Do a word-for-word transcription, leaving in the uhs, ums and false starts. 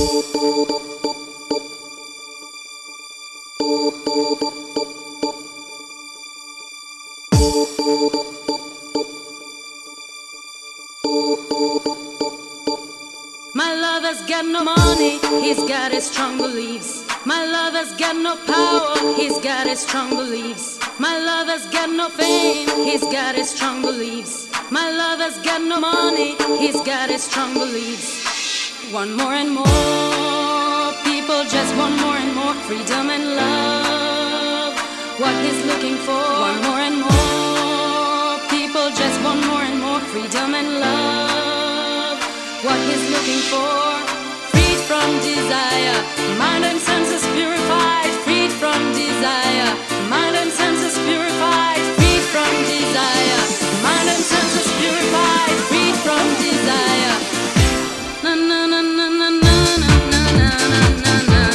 My lover's got no money, he's got his strong beliefs. My lover's got no power, he's got his strong beliefs. My lover's got no fame, he's got his strong beliefs. My lover's got no money, he's got his strong beliefs. Want more and more, people just want more and more freedom and love. What he's looking for, want more and more, people just want more and more freedom and love. What he's looking for, freed from desire, mind and senses purified, freed from desire, mind and senses purified, freed from desire, mind and senses purified, freed from desire. Na na na na na na na na na na na.